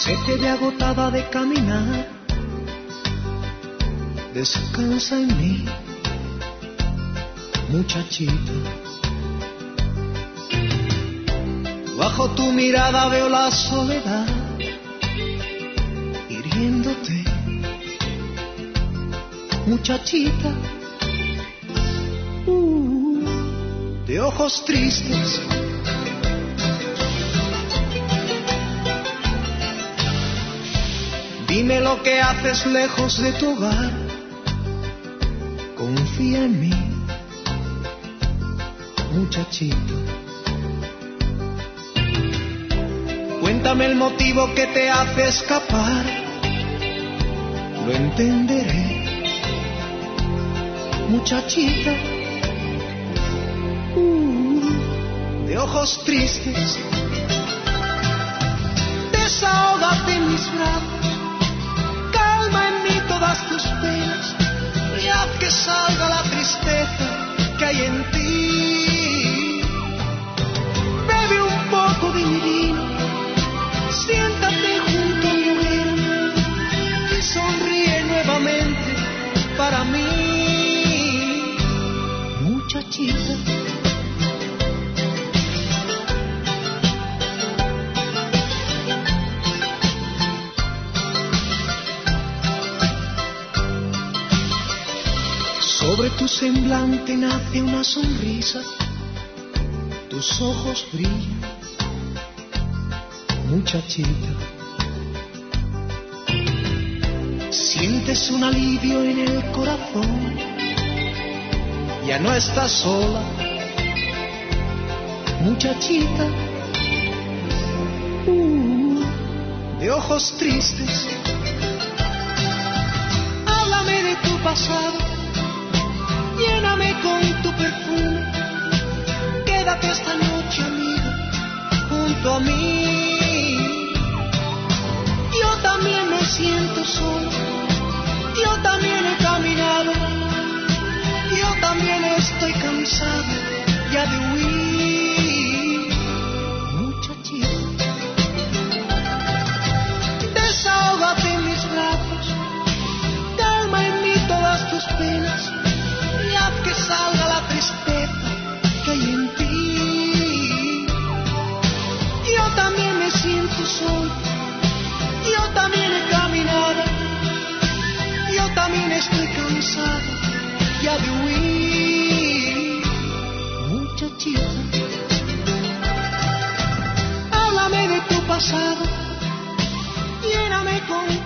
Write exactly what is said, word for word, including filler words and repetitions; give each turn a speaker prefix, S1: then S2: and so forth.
S1: Se te ve agotada de caminar, descansa en mí, muchachita. Bajo tu mirada veo la soledad hiriéndote, muchachita. Uh, de ojos tristes, dime lo que haces lejos de tu hogar. Confía en mí, muchachita. Cuéntame el motivo que te hace escapar, lo entenderé, muchachita. Uh, de ojos tristes, desahógate en mis brazos, calma en mí todas tus penas y haz que salga la tristeza que hay en ti. Bebe un poco de mi vino, siéntate junto a mi hoguera y sonríe nuevamente para mí, muchachita. Sobre tu semblante nace una sonrisa, tus ojos brillan, muchachita. Sientes un alivio en el corazón, ya no estás sola, muchachita. Uh, de ojos tristes, háblame de tu pasado, lléname con tu perfume, quédate esta noche, amiga, junto a mí. Yo también me siento solo, yo también he caminado, yo también estoy cansado ya de huir, muchachita. Desahógate en mis brazos, calma en mí todas tus penas y haz que salga la tristeza que hay en ti. Yo también me siento solo, yo también he caminado, yo también estoy cansado ya de huir, muchachita. Háblame de tu pasado, lléname con